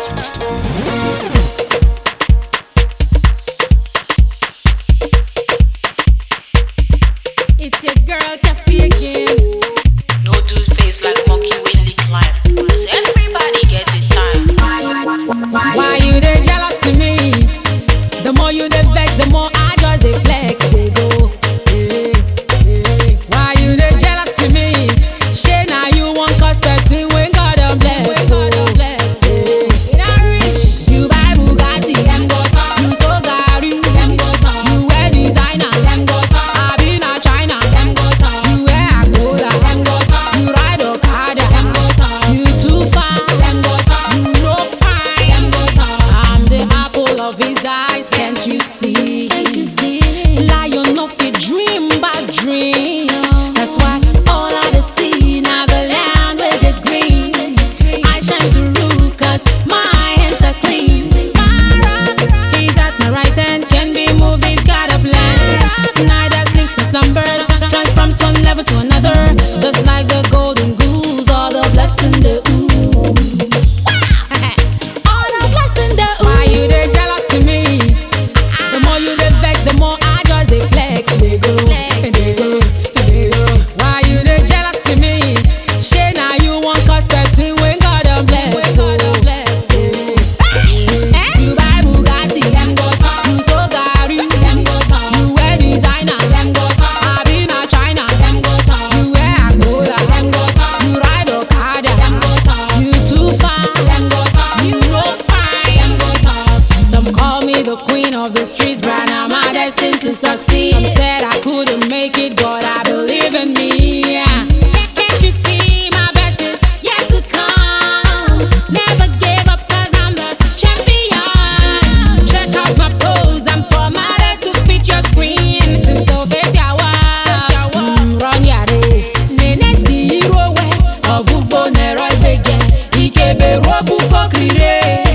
It's your girl Cafe again. No dude face like monkey when they climb. Cause everybody get the time. Why you they jealous of me? The more you they vex, the more I just they flex, they go. Hey, hey. Why you they jealous of me? Shey now you want cause person when God don't bless. You buy Bugatti, them go talk. You so gari, them go talk. You wear designer, them go talk. I been a China, them go talk. You wear Agoda, them go talk. You ride Okada, them go talk. You too far, them go talk. You no fine, them go talk. I'm the apple of his eyes, can't you see? Can't you see? Lion of a dream, bad dream. That's why all I see now the land with it green. I shine through cause my hands are clean. He's at my right hand, can be moved, he's got a plan. Neither sleeps nor slumbers, transforms one level to another. Just like the golden goose, all the blessing the ooze. All the blessing the ooze. Why you they jealous of me? The more you they vex, the more I just they flex. They go, and they go, and they go. Why you they jealous of me? Shey now you want cause person when God don't bless. You buy Bugatti, them go talk. You so gari, them go talk. You wear designer, them go talk. I been a China, them go talk. You wear Agoda, them go talk. You ride Okada, them go talk. You too far, them go talk. You no fine, them go talk. Some call me the queen of the streets, but I'm destined to succeed. Some said I couldn't make it, God, I believe in me. Can't you see my best is yet to come? Never give up cause I'm the champion. Check out my pose, I'm formatted to fit your screen. So face your wall, run your race. Nene si hero we, of Ugbo Nero Ibege, Ikebe Robu Kokrire.